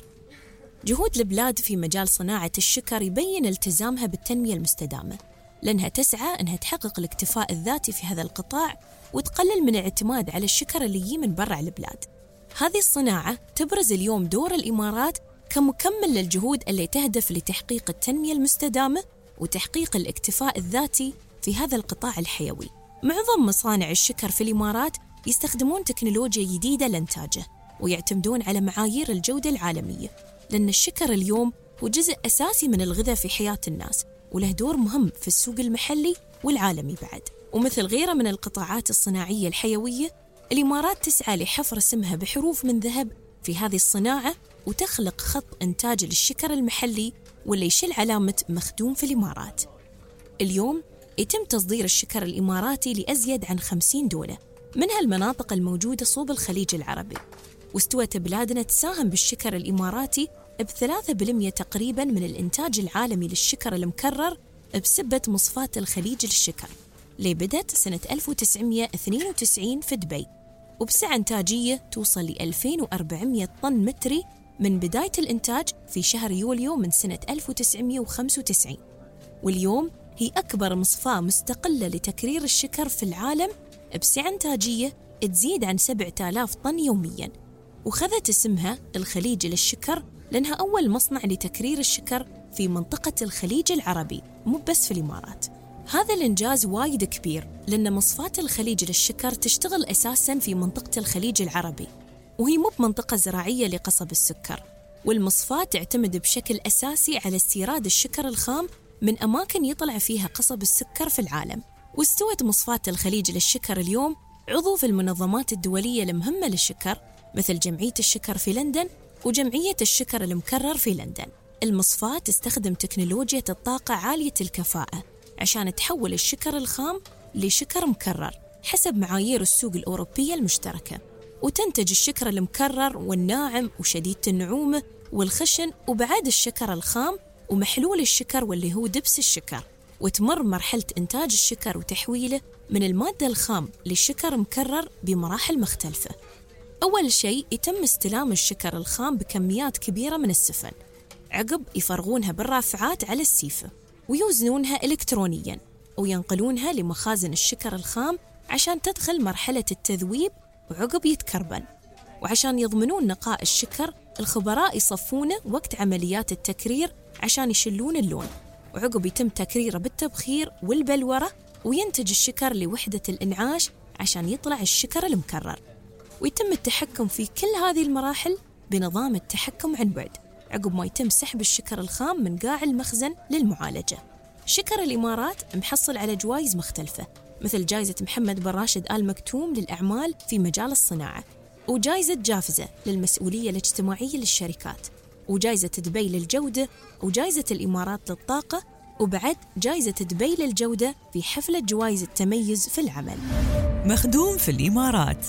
جهود البلاد في مجال صناعة الشكر يبين التزامها بالتنمية المستدامة، لأنها تسعى أنها تحقق الاكتفاء الذاتي في هذا القطاع وتقلل من الاعتماد على الشكر اللي يجي من برا البلاد. هذه الصناعة تبرز اليوم دور الإمارات كمكمل للجهود اللي تهدف لتحقيق التنمية المستدامة وتحقيق الاكتفاء الذاتي في هذا القطاع الحيوي. معظم مصانع الشكر في الإمارات يستخدمون تكنولوجيا جديدة لإنتاجه، ويعتمدون على معايير الجودة العالمية، لأن الشكر اليوم هو جزء أساسي من الغذاء في حياة الناس، وله دور مهم في السوق المحلي والعالمي بعد. ومثل غيره من القطاعات الصناعية الحيوية، الإمارات تسعى لحفر اسمها بحروف من ذهب في هذه الصناعة، وتخلق خط إنتاج للشكر المحلي واللي يشل علامة مخدوم في الإمارات. اليوم يتم تصدير الشكر الإماراتي لأزيد عن خمسين دولة، منها المناطق الموجودة صوب الخليج العربي. واستوت بلادنا تساهم بالشكر الإماراتي بثلاثة بالمئة تقريباً من الإنتاج العالمي للشكر المكرر بسبة مصفاة الخليج للشكر، اللي بدأت سنة ألف وتسعمئة واثنين وتسعين في دبي، وبسعة إنتاجية توصل ل ألفين وأربعمئة طن متري من بداية الإنتاج في شهر يوليو من سنة ألف وتسعمئة وخمسة وتسعين. واليوم هي أكبر مصفاة مستقلة لتكرير الشكر في العالم بسعة إنتاجية تزيد عن سبعة آلاف طن يومياً، وخذت اسمها الخليج للشكر لأنها أول مصنع لتكرير الشكر في منطقة الخليج العربي، مو بس في الإمارات. هذا الإنجاز وايد كبير، لأن مصفاة الخليج للشكر تشتغل أساساً في منطقة الخليج العربي، وهي مو بمنطقة زراعية لقصب السكر. والمصفاة تعتمد بشكل أساسي على استيراد الشكر الخام من أماكن يطلع فيها قصب السكر في العالم. واستوت مصفاة الخليج للشكر اليوم عضو في المنظمات الدولية المهمة للشكر، مثل جمعية الشكر في لندن وجمعية الشكر المكرر في لندن. المصفاة تستخدم تكنولوجيا الطاقة عالية الكفاءة عشان تحول الشكر الخام لشكر مكرر حسب معايير السوق الأوروبية المشتركة، وتنتج الشكر المكرر والناعم وشديد النعومة والخشن، وبعد الشكر الخام ومحلول الشكر واللي هو دبس الشكر. وتمر مرحلة إنتاج الشكر وتحويله من المادة الخام للشكر مكرر بمراحل مختلفة. أول شيء يتم استلام الشكر الخام بكميات كبيرة من السفن، عقب يفرغونها بالرافعات على السيفة ويوزنونها إلكترونياً، وينقلونها لمخازن الشكر الخام عشان تدخل مرحلة التذويب، وعقب يتكربن. وعشان يضمنون نقاء الشكر، الخبراء يصفونه وقت عمليات التكرير عشان يشلون اللون، وعقب يتم تكريره بالتبخير والبلورة، وينتج الشكر لوحدة الإنعاش عشان يطلع الشكر المكرر. ويتم التحكم في كل هذه المراحل بنظام التحكم عن بعد، عقب ما يتم سحب الشكر الخام من قاع المخزن للمعالجة. شكر الإمارات محصل على جوائز مختلفة، مثل جائزة محمد بن راشد آل مكتوم للأعمال في مجال الصناعة، وجائزة جافزة للمسؤولية الاجتماعية للشركات، وجائزة دبي للجودة، وجائزة الإمارات للطاقة، وبعد جائزة دبي للجودة في حفلة جوائز التميز في العمل. مخدوم في الإمارات.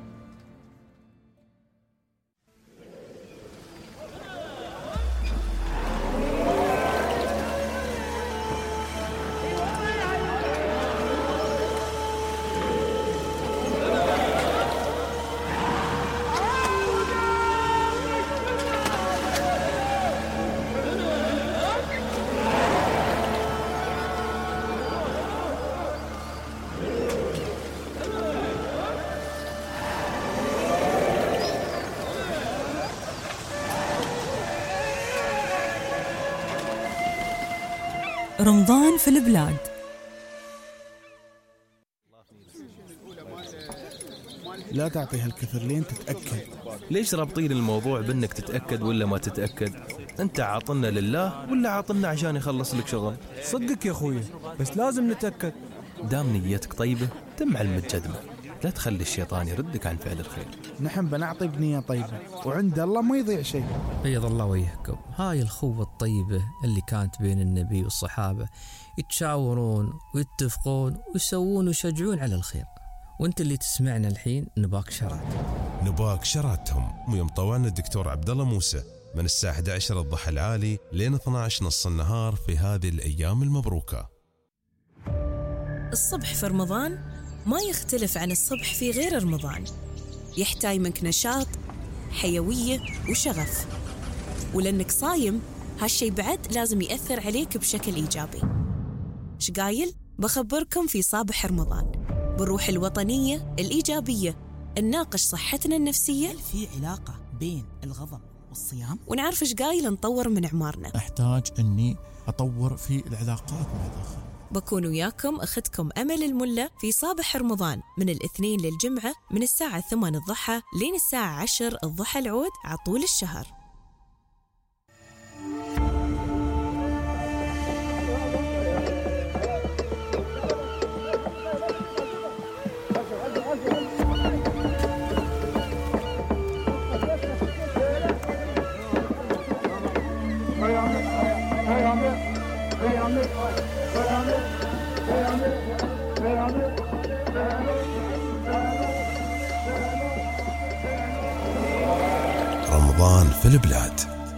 رمضان في البلاد. لا تعطيها الكثر لين تتأكد. ليش رابطين الموضوع بأنك تتأكد ولا ما تتأكد؟ أنت عاطلنا لله ولا عاطلنا عشان يخلص لك شغل؟ صدق يا أخوي، بس لازم نتأكد. دام نيتك طيبة تم على المتجدمة، لا تخلي الشيطان يردك عن فعل الخير. نحن بنعطي بنية طيبة وعند الله ما يضيع شيء. بيض الله وجهكم. هاي الخوة الطيبة اللي كانت بين النبي والصحابة، يتشاورون ويتفقون ويسوون ويشجعون على الخير. وانت اللي تسمعنا الحين نباك شرات. نباك شراتهم ويوم طوالنا الدكتور عبد الله موسى من الساعة إحدى عشر الضحى العالي لين اثني عشر نص النهار في هذه الأيام المبروكة. الصبح في رمضان ما يختلف عن الصبح في غير رمضان، يحتاج منك نشاط، حيوية وشغف، ولأنك صايم هالشي بعد لازم يأثر عليك بشكل إيجابي. شقايل بخبركم في صباح رمضان بالروح الوطنية الإيجابية، نناقش صحتنا النفسية. هل في علاقة بين الغضب والصيام؟ ونعرف شقايل نطور من أعمارنا. أحتاج أني أطور في العلاقات مع الآخر. بكون وياكم أختكم أمل الملة في صباح رمضان من الاثنين للجمعة من الساعة ثمان الضحى لين الساعة عشر الضحى العود عطول الشهر. رمضان في البلاد.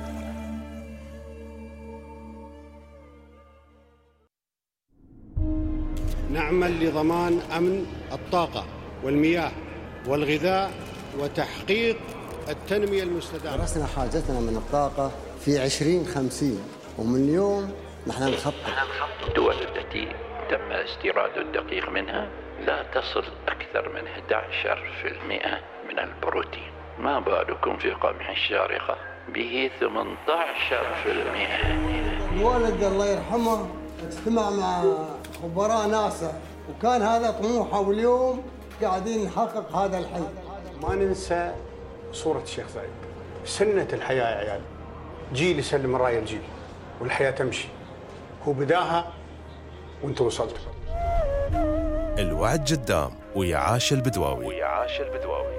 نعمل لضمان أمن الطاقة والمياه والغذاء وتحقيق التنمية المستدامة. درسنا حاجتنا من الطاقة في عشرين خمسين، ومن اليوم نحن نخطط. الدول التي تم استيراد الدقيق منها لا تصل أكثر من أحد عشر بالمئة من البروتين، ما بالكم في قمح الشارقة به ثمانية عشر بالمئة. الوالد الله يرحمه اجتمع مع خبراء ناسا وكان هذا طموحه، واليوم قاعدين نحقق هذا الحلم. ما ننسى صورة الشيخ زايد، سنة الحياة يا عيال، جيل يسلم الراية الجيل والحياة تمشي، هو بداها وانت وصلت. الوعد قدام ويعاش البدواوي ويعاش البدواوي.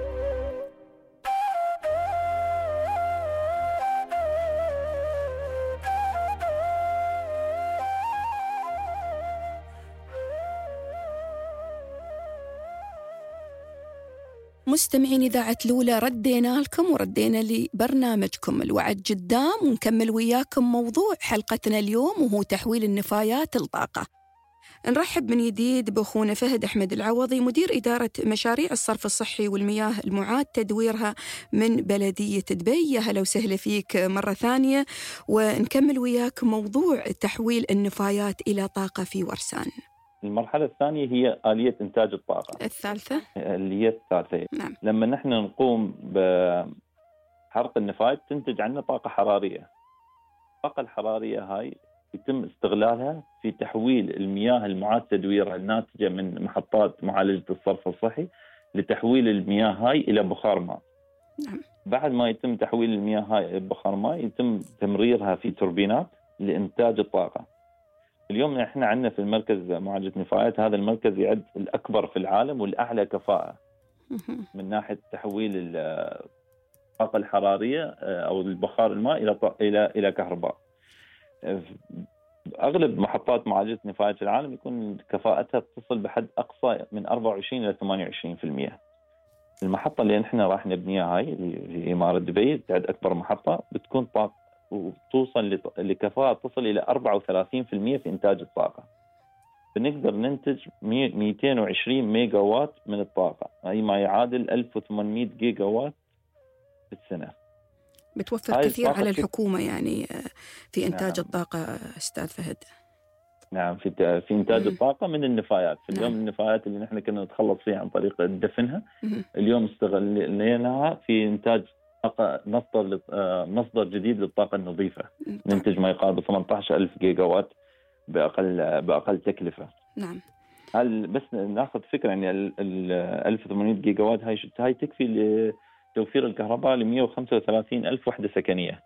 مستمعين إذاعة لولا، ردينا لكم وردينا لبرنامجكم الوعد قدام، ونكمل وياكم موضوع حلقتنا اليوم وهو تحويل النفايات لطاقة. نرحب من جديد بأخونا فهد أحمد العوضي، مدير إدارة مشاريع الصرف الصحي والمياه المعاد تدويرها من بلدية دبي. يا هلا وسهلا فيك مرة ثانية، ونكمل وياك موضوع تحويل النفايات إلى طاقة في ورسان. المرحلة الثانية هي آلية إنتاج الطاقة. الثالثة اللي هي الثالثة. نعم. لما نحن نقوم بحرق النفايات تنتج عنا طاقة حرارية. الطاقة الحرارية هاي يتم استغلالها في تحويل المياه المعاد تدويرها الناتجة من محطات معالجة الصرف الصحي لتحويل المياه هاي إلى بخار ماء. نعم. بعد ما يتم تحويل المياه هاي إلى بخار ماء يتم تمريرها في توربينات لإنتاج الطاقة. اليوم احنا عندنا في المركز معالجة نفايات، هذا المركز يعد الأكبر في العالم والأعلى كفاءة من ناحية تحويل الطاقة الحرارية أو البخار الماء إلى إلى إلى كهرباء. أغلب محطات معالجة نفايات في العالم يكون كفاءتها تصل بحد أقصى من أربعة وعشرين إلى ثمانية وعشرين بالمئة. المحطة اللي احنا راح نبنيها هاي في إمارة دبي تعد أكبر محطة، بتكون طاقة وتوصل لكفاءة تصل إلى أربعة وثلاثين بالمئة في إنتاج الطاقة. بنقدر ننتج مئتين وعشرين ميجا وات من الطاقة، أي ما يعادل ألف وثمانمئة جيجا وات في السنة. بتوفر كثير على الحكومة يعني في إنتاج نعم. الطاقة أستاذ فهد. نعم، في في إنتاج مم. الطاقة من النفايات. في اليوم نعم. النفايات اللي نحن كنا نتخلص فيها عن طريق دفنها، مم. اليوم استغليناها في إنتاج طاقة مصدر مصدر جديد للطاقة النظيفة. ننتج ما يقارب ثمانية عشر ألف جيجا وات بأقل بأقل تكلفة. نعم. هل بس ناخذ فكره يعني ال ألف وثمانمئة جيجا وات هاي هاي تكفي لتوفير الكهرباء ل مئة وخمسة وثلاثين ألف وحده سكنيه.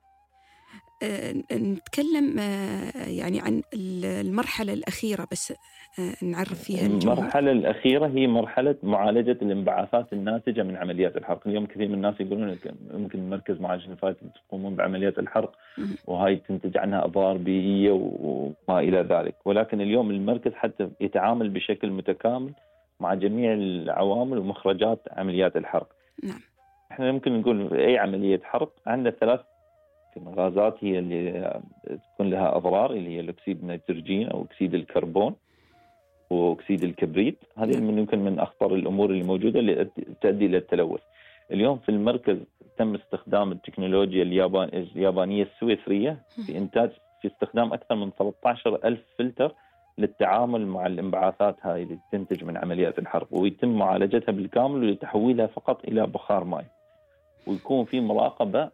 نتكلم يعني عن المرحلة الأخيرة بس نعرف فيها الجمهور. المرحلة الأخيرة هي مرحلة معالجة الانبعاثات الناتجة من عمليات الحرق. اليوم كثير من الناس يقولون ممكن مركز معالجة النفايات تقومون بعمليات الحرق وهاي تنتج عنها أضرار بيئية وما إلى ذلك، ولكن اليوم المركز حتى يتعامل بشكل متكامل مع جميع العوامل ومخرجات عمليات الحرق. نعم. احنا ممكن نقول أي عملية حرق عندنا ثلاث غازات هي اللي تكون لها أضرار، اللي هي الأكسيد النيتروجين أو أكسيد الكربون وأكسيد الكبريت. هذه من يمكن من أخطر الأمور اللي موجودة اللي تؤدي إلى التلوث. اليوم في المركز تم استخدام التكنولوجيا اليابان اليابانية السويسرية في إنتاج في استخدام أكثر من ثلاثة عشر ألف فلتر للتعامل مع الانبعاثات هاي اللي تنتج من عمليات الحرق، ويتم معالجتها بالكامل ولتحويلها فقط إلى بخار ماء، ويكون في مراقبة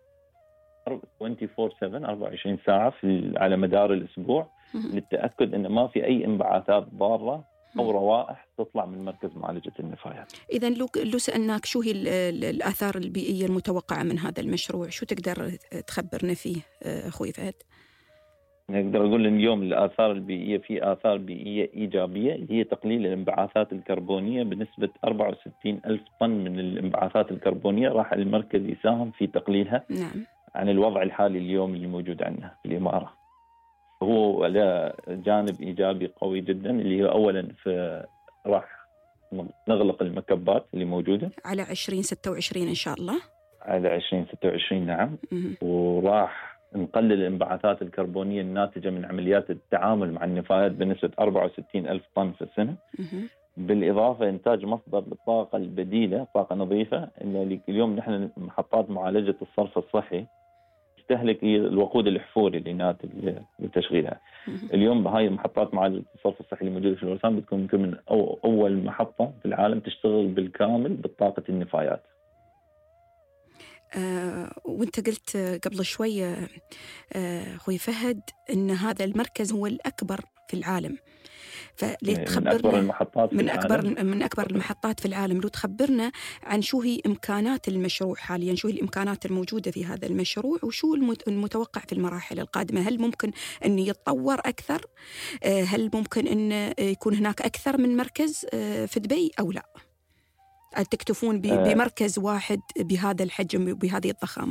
أربعة وعشرين ساعة في على مدار الأسبوع للتأكد أن ما في أي انبعاثات ضارة أو روائح تطلع من مركز معالجة النفايات. إذن لو لو سألناك شو هي الآثار البيئية المتوقعة من هذا المشروع، شو تقدر تخبرنا فيه أخوي فهد؟ نقدر أقول اليوم الآثار البيئية في آثار بيئية إيجابية هي تقليل الانبعاثات الكربونية بنسبة أربعة وستين ألف طن من الانبعاثات الكربونية راح المركز يساهم في تقليلها. نعم. عن الوضع الحالي اليوم اللي موجود عندنا في الإمارة. هو له جانب إيجابي قوي جدا اللي هو أولا في راح نغلق المكبات اللي موجودة على عشرين ستة وعشرين إن شاء الله. على عشرين ستة وعشرين نعم. م- وراح نقلل الانبعاثات الكربونية الناتجة من عمليات التعامل مع النفايات بنسبة أربعة وستين ألف طن في السنة. م- بالإضافة إنتاج مصدر للطاقة البديلة، طاقة نظيفة، اللي اليوم نحن محطات معالجة الصرف الصحي تستهلك الوقود الأحفوري اللي ناتج لتشغيلها. اليوم بهاي محطات معالجة الصرف الصحي اللي موجودة في الورسان بتكون يمكن من أول محطة في العالم تشتغل بالكامل بالطاقة النفايات. آه، وانت قلت قبل شوية آه، أخوي فهد إن هذا المركز هو الأكبر في العالم، فليه تخبرنا من أكبر المحطات من في أكبر العالم. من أكبر المحطات في العالم، لو تخبرنا عن شو هي إمكانات المشروع حاليا، شو هي الإمكانات الموجودة في هذا المشروع وشو المتوقع في المراحل القادمة. هل ممكن أن يتطور أكثر؟ هل ممكن أن يكون هناك أكثر من مركز في دبي أو لا؟ هل تكتفون بمركز واحد بهذا الحجم وبهذه الضخامة؟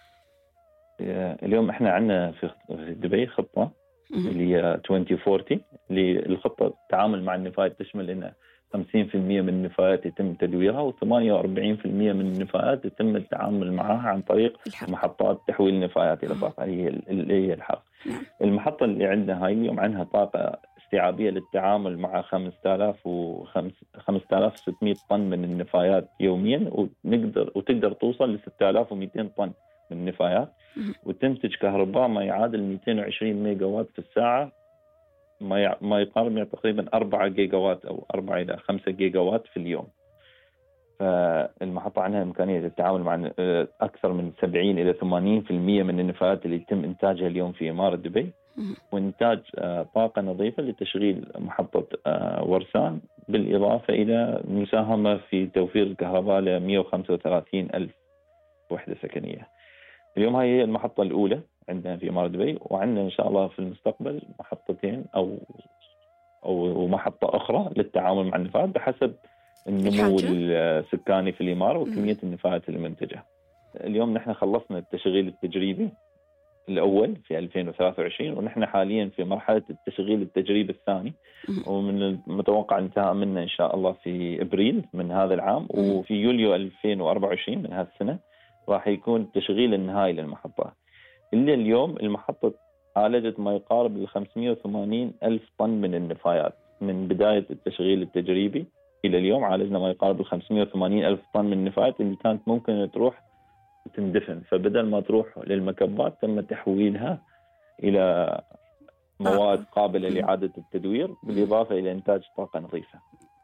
اليوم احنا عندنا في دبي خطة اللي هي عشرين أربعين اللي الخطة التعامل مع النفايات تشمل ان خمسين بالمئة من النفايات يتم تدويرها وثمانية وأربعين بالمئة من النفايات يتم التعامل معها عن طريق الحرق. محطات تحويل النفايات الى طاقة هي اللي هي الحرق. المحطة اللي عندنا هاي اليوم عندها طاقة استيعابية للتعامل مع خمسة آلاف وستمئة طن من النفايات يوميا، ونقدر وتقدر توصل ل ستة آلاف ومئتين طن من النفايات، وتنتج كهرباء ما يعادل مئتين وعشرين ميجا وات في الساعة، ما ما يقارب تقريبا أربعة جيجا وات أو أربعة إلى خمسة جيجا وات في اليوم. فالمحطة عندها إمكانية للتعامل مع أكثر من سبعين إلى ثمانين بالمئة من النفايات اللي يتم إنتاجها اليوم في إمارة دبي، وإنتاج طاقة نظيفة لتشغيل محطة ورسان، بالإضافة إلى مساهمة في توفير الكهرباء ل مئة وخمسة وثلاثين ألف وحدة سكنية. اليوم هاي المحطة الأولى عندنا في إمارة دبي، وعندنا إن شاء الله في المستقبل محطتين أو أو محطة أخرى للتعامل مع النفايات بحسب النمو السكاني في الإمارة وكمية النفايات المنتجة. اليوم نحن خلصنا التشغيل التجريبي الأول في ألفين وثلاثة وعشرين، ونحن حاليا في مرحلة التشغيل التجريبي الثاني، ومن المتوقع انتهاء منه إن شاء الله في إبريل من هذا العام، وفي يوليو ألفين وأربعة وعشرين من هذه السنة راح يكون التشغيل النهائي للمحطة. اللي اليوم المحطة عالجت ما يقارب ل خمسمئة وثمانين ألف طن من النفايات من بداية التشغيل التجريبي إلى اليوم. عالجنا ما يقارب ل خمسمئة وثمانين ألف طن من النفايات اللي كانت ممكن تروح وتندفن، فبدل ما تروح للمكبات تم تحويلها إلى مواد قابلة لإعادة التدوير، بالإضافة إلى إنتاج طاقة نظيفة.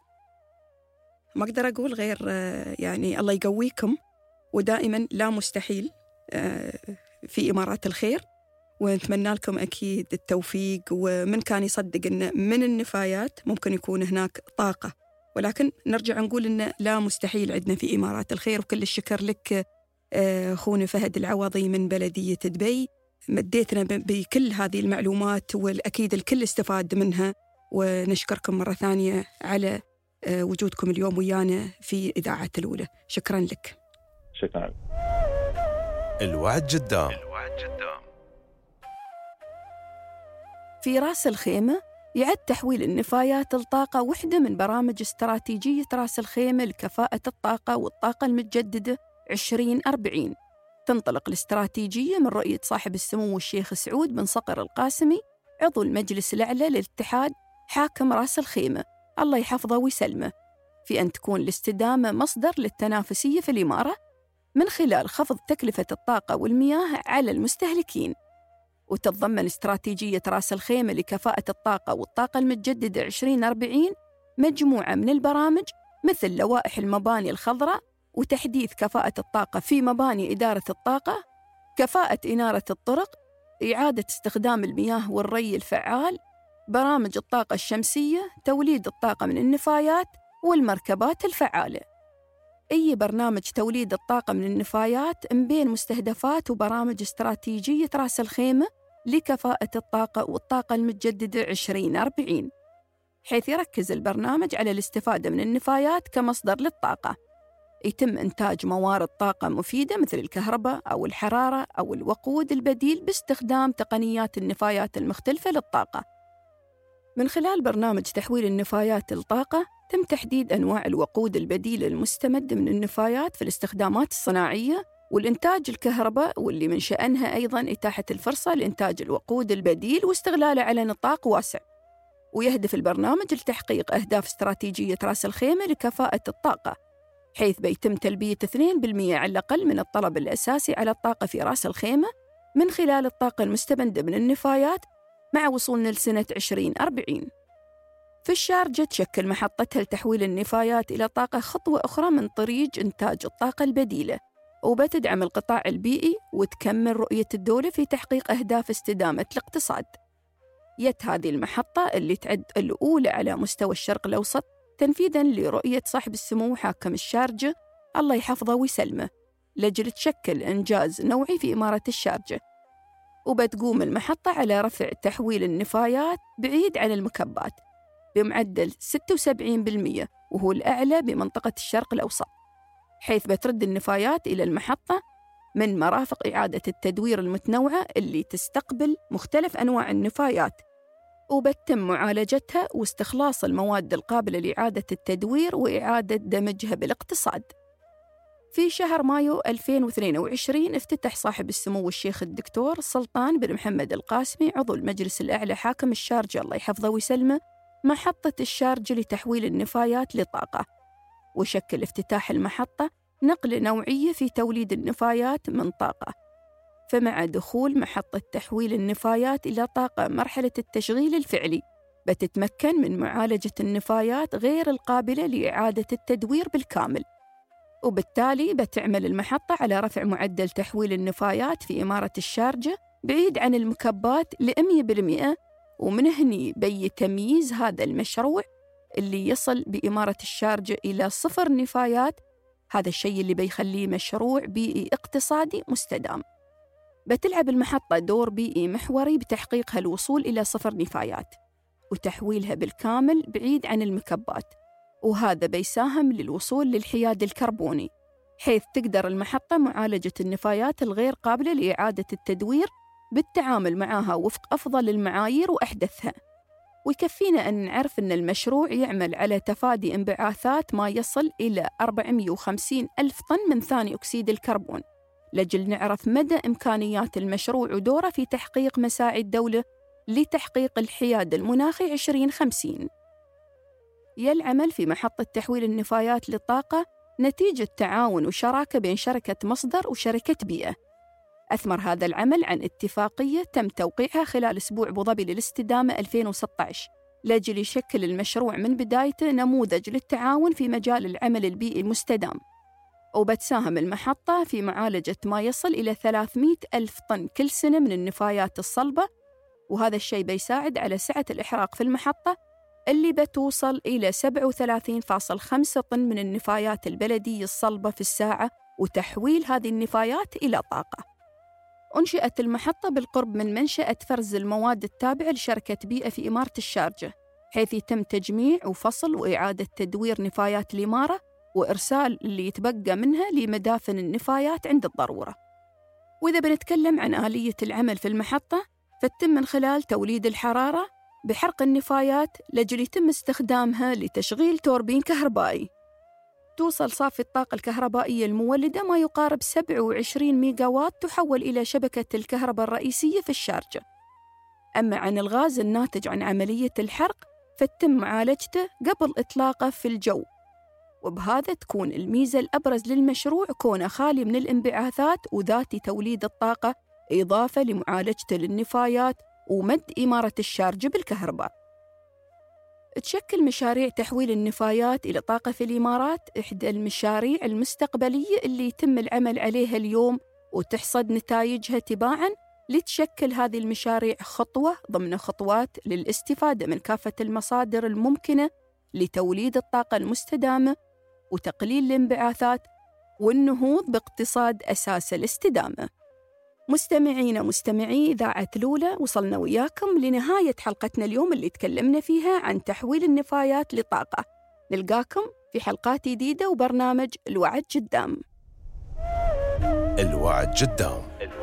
ما أقدر أقول غير يعني الله يقويكم، ودائما لا مستحيل في إمارات الخير، ونتمنى لكم أكيد التوفيق. ومن كان يصدق أن من النفايات ممكن يكون هناك طاقة، ولكن نرجع نقول أن لا مستحيل عندنا في إمارات الخير. وكل الشكر لك أخونا فهد العوضي من بلدية دبي، مديتنا بكل هذه المعلومات والأكيد الكل استفاد منها، ونشكركم مرة ثانية على وجودكم اليوم ويانا في إذاعة الأولى. شكرا لك. شكرا. الوعد قدام. في راس الخيمة يعد تحويل النفايات لطاقة واحدة من برامج استراتيجية راس الخيمة لكفاءة الطاقة والطاقة المتجددة عشرين أربعين. تنطلق الاستراتيجية من رؤية صاحب السمو الشيخ سعود بن صقر القاسمي عضو المجلس الأعلى للاتحاد حاكم راس الخيمة الله يحفظه ويسلمه، في أن تكون الاستدامة مصدر للتنافسية في الإمارة من خلال خفض تكلفة الطاقة والمياه على المستهلكين. وتتضمن استراتيجية راس الخيمة لكفاءة الطاقة والطاقة المتجددة عشرين أربعين مجموعة من البرامج مثل لوائح المباني الخضراء وتحديث كفاءة الطاقة في مباني إدارة الطاقة، كفاءة إنارة الطرق، إعادة استخدام المياه والري الفعال، برامج الطاقة الشمسية، توليد الطاقة من النفايات والمركبات الفعالة. أي برنامج توليد الطاقة من النفايات من بين مستهدفات وبرامج استراتيجية راس الخيمة لكفاءة الطاقة والطاقة المتجددة عشرين أربعين، حيث يركز البرنامج على الاستفادة من النفايات كمصدر للطاقة. يتم إنتاج موارد طاقة مفيدة مثل الكهرباء أو الحرارة أو الوقود البديل باستخدام تقنيات النفايات المختلفة للطاقة. من خلال برنامج تحويل النفايات للطاقة تم تحديد أنواع الوقود البديل المستمد من النفايات في الاستخدامات الصناعية والإنتاج الكهرباء، واللي من شأنها أيضاً إتاحة الفرصة لإنتاج الوقود البديل واستغلاله على نطاق واسع. ويهدف البرنامج لتحقيق أهداف استراتيجية راس الخيمة لكفاءة الطاقة، حيث بيتم تلبية اثنين بالمئة على الأقل من الطلب الأساسي على الطاقة في راس الخيمة من خلال الطاقة المستمدة من النفايات مع وصولنا لسنة عشرين أربعين. في الشارجة تشكل محطتها لتحويل النفايات إلى طاقة خطوة أخرى من طريق إنتاج الطاقة البديلة، وبتدعم القطاع البيئي وتكمل رؤية الدولة في تحقيق أهداف استدامة الاقتصاد. يت هذه المحطة اللي تعد الأولى على مستوى الشرق الأوسط تنفيذاً لرؤية صاحب السمو حاكم الشارجة الله يحفظه ويسلمه لأجل تشكل إنجاز نوعي في إمارة الشارجة. وبتقوم المحطة على رفع تحويل النفايات بعيد عن المكبات بمعدل ستة وسبعين بالمئة، وهو الأعلى بمنطقة الشرق الأوسط، حيث بترد النفايات إلى المحطة من مرافق إعادة التدوير المتنوعة اللي تستقبل مختلف أنواع النفايات، وبتم معالجتها واستخلاص المواد القابلة لإعادة التدوير وإعادة دمجها بالاقتصاد. في شهر مايو ألفين واثنين وعشرين افتتح صاحب السمو الشيخ الدكتور سلطان بن محمد القاسمي عضو المجلس الأعلى حاكم الشارجة الله يحفظه ويسلمه محطة الشارجة لتحويل النفايات لطاقة، وشكل افتتاح المحطة نقلة نوعية في توليد النفايات من طاقة. فمع دخول محطة تحويل النفايات إلى طاقة مرحلة التشغيل الفعلي بتتمكن من معالجة النفايات غير القابلة لإعادة التدوير بالكامل، وبالتالي بتعمل المحطة على رفع معدل تحويل النفايات في إمارة الشارجة بعيد عن المكبات لمية بالمئة. ومن هني بي تمييز هذا المشروع اللي يصل بإمارة الشارجة إلى صفر نفايات، هذا الشيء اللي بيخليه مشروع بيئي اقتصادي مستدام. بتلعب المحطة دور بيئي محوري بتحقيقها الوصول إلى صفر نفايات وتحويلها بالكامل بعيد عن المكبات، وهذا بيساهم للوصول للحياد الكربوني، حيث تقدر المحطة معالجة النفايات الغير قابلة لإعادة التدوير بالتعامل معها وفق أفضل المعايير وأحدثها. ويكفينا أن نعرف أن المشروع يعمل على تفادي انبعاثات ما يصل إلى أربعمئة وخمسين ألف طن من ثاني أكسيد الكربون، لجل نعرف مدى إمكانيات المشروع ودوره في تحقيق مساعي الدولة لتحقيق الحياد المناخي عشرين خمسين. يلعمل في محطة تحويل النفايات للطاقة نتيجة تعاون وشراكة بين شركة مصدر وشركة بيئة. أثمر هذا العمل عن اتفاقية تم توقيعها خلال أسبوع أبو ظبي للاستدامة ألفين وستة عشر، لأجل يشكل المشروع من بدايته نموذج للتعاون في مجال العمل البيئي المستدام. وبتساهم المحطة في معالجة ما يصل إلى ثلاثمئة ألف طن كل سنة من النفايات الصلبة، وهذا الشيء بيساعد على سعة الإحراق في المحطة اللي بتوصل إلى سبعة وثلاثين فاصلة خمسة طن من النفايات البلدية الصلبة في الساعة، وتحويل هذه النفايات إلى طاقة. أنشئت المحطة بالقرب من منشأة فرز المواد التابعة لشركة بيئة في إمارة الشارجة، حيث يتم تجميع وفصل وإعادة تدوير نفايات الإمارة وإرسال اللي يتبقى منها لمدافن النفايات عند الضرورة. وإذا بنتكلم عن آلية العمل في المحطة، فتتم من خلال توليد الحرارة بحرق النفايات لأجل يتم استخدامها لتشغيل توربين كهربائي. توصل صافي الطاقة الكهربائية المولدة ما يقارب سبعة وعشرين ميجا وات، تحول إلى شبكة الكهرباء الرئيسية في الشارجة. أما عن الغاز الناتج عن عملية الحرق فتتم معالجته قبل إطلاقه في الجو، وبهذا تكون الميزة الأبرز للمشروع كونه خالي من الانبعاثات وذاتي توليد الطاقة، إضافة لمعالجته للنفايات ومد إمارة الشارجة بالكهرباء. تشكل مشاريع تحويل النفايات إلى طاقة في الإمارات إحدى المشاريع المستقبلية اللي يتم العمل عليها اليوم، وتحصد نتائجها تباعاً لتشكل هذه المشاريع خطوة ضمن خطوات للاستفادة من كافة المصادر الممكنة لتوليد الطاقة المستدامة وتقليل الانبعاثات والنهوض باقتصاد أساس الاستدامة. مستمعين مستمعي إذاعة لولا، وصلنا وياكم لنهاية حلقتنا اليوم اللي تكلمنا فيها عن تحويل النفايات لطاقة. نلقاكم في حلقات جديدة وبرنامج الوعد قدام. الوعد قدام.